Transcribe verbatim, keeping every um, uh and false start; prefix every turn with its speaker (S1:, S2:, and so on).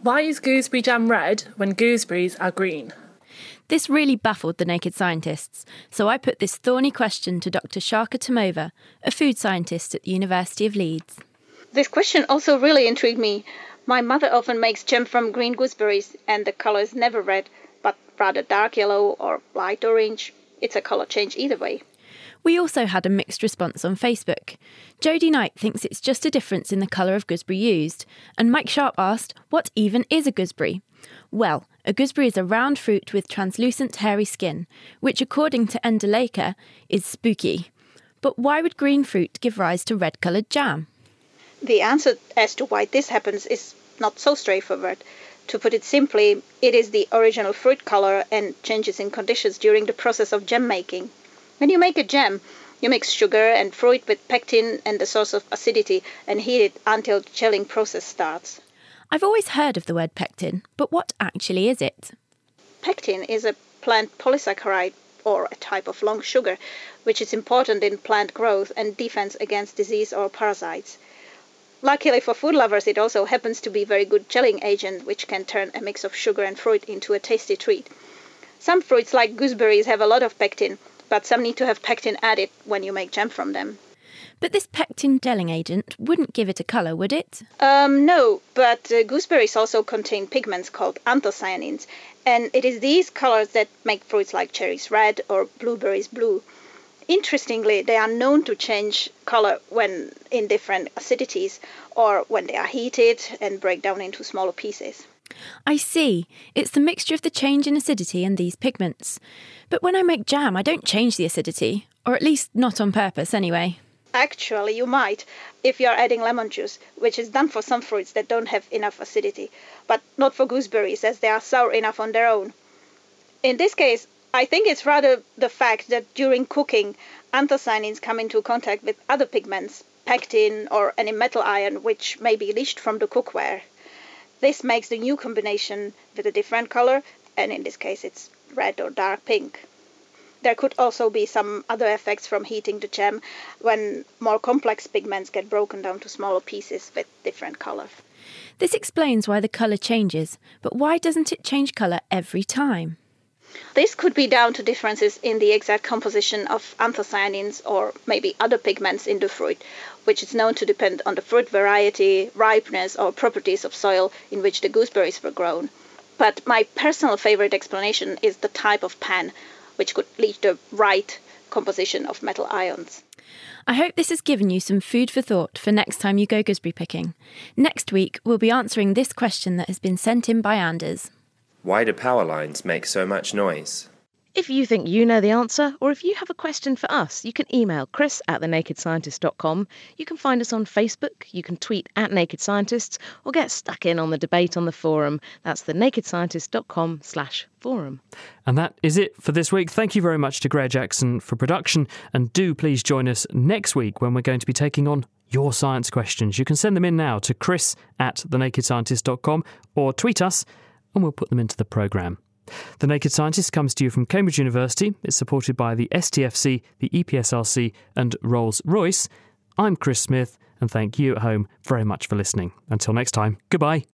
S1: Why is gooseberry jam red when gooseberries are green?
S2: This really baffled the Naked Scientists, so I put this thorny question to Doctor Sharka Tomova, a food scientist at the University of Leeds.
S3: This question also really intrigued me. My mother often makes jam from green gooseberries, and the colour is never red, but rather dark yellow or light orange. It's a colour change either way.
S2: We also had a mixed response on Facebook. Jodie Knight thinks it's just a difference in the colour of gooseberry used, and Mike Sharp asked, what even is a gooseberry? Well, a gooseberry is a round fruit with translucent hairy skin, which according to Endeleika is spooky. But why would green fruit give rise to red-coloured jam?
S3: The answer as to why this happens is not so straightforward. To put it simply, it is the original fruit colour and changes in conditions during the process of jam making. When you make a jam, you mix sugar and fruit with pectin and the source of acidity and heat it until the gelling process starts.
S2: I've always heard of the word pectin, but what actually is it?
S3: Pectin is a plant polysaccharide, or a type of long sugar, which is important in plant growth and defense against disease or parasites. Luckily for food lovers, it also happens to be a very good gelling agent, which can turn a mix of sugar and fruit into a tasty treat. Some fruits, like gooseberries, have a lot of pectin, but some need to have pectin added when you make jam from them.
S2: But this pectin gelling agent wouldn't give it a colour, would it?
S3: Um, no, but uh, gooseberries also contain pigments called anthocyanins, and it is these colours that make fruits like cherries red or blueberries blue. Interestingly, they are known to change colour when in different acidities or when they are heated and break down into smaller pieces.
S2: I see. It's the mixture of the change in acidity and these pigments. But when I make jam, I don't change the acidity, or at least not on purpose anyway.
S3: Actually, you might, if you are adding lemon juice, which is done for some fruits that don't have enough acidity, but not for gooseberries, as they are sour enough on their own. In this case, I think it's rather the fact that during cooking, anthocyanins come into contact with other pigments, pectin or any metal ion, which may be leached from the cookware. This makes the new combination with a different color, and in this case it's red or dark pink. There could also be some other effects from heating the jam when more complex pigments get broken down to smaller pieces with different color.
S2: This explains why the colour changes, but why doesn't it change colour every time?
S3: This could be down to differences in the exact composition of anthocyanins or maybe other pigments in the fruit, which is known to depend on the fruit variety, ripeness or properties of soil in which the gooseberries were grown. But my personal favourite explanation is the type of pan, which could lead to the right composition of metal ions.
S2: I hope this has given you some food for thought for next time you go gooseberry picking. Next week, we'll be answering this question that has been sent in by Anders.
S4: Why do power lines make so much noise?
S5: If you think you know the answer, or if you have a question for us, you can email chris at the naked scientist dot com. You can find us on Facebook, you can tweet at Naked Scientists, or get stuck in on the debate on the forum. That's the naked scientist dot com slash forum.
S6: And that is it for this week. Thank you very much to Greer Jackson for production, and do please join us next week when we're going to be taking on your science questions. You can send them in now to chris at the naked scientist dot com or tweet us, and we'll put them into the programme. The Naked Scientist comes to you from Cambridge University. It's supported by the S T F C, the E P S R C and Rolls-Royce. I'm Chris Smith, and thank you at home very much for listening. Until next time, goodbye.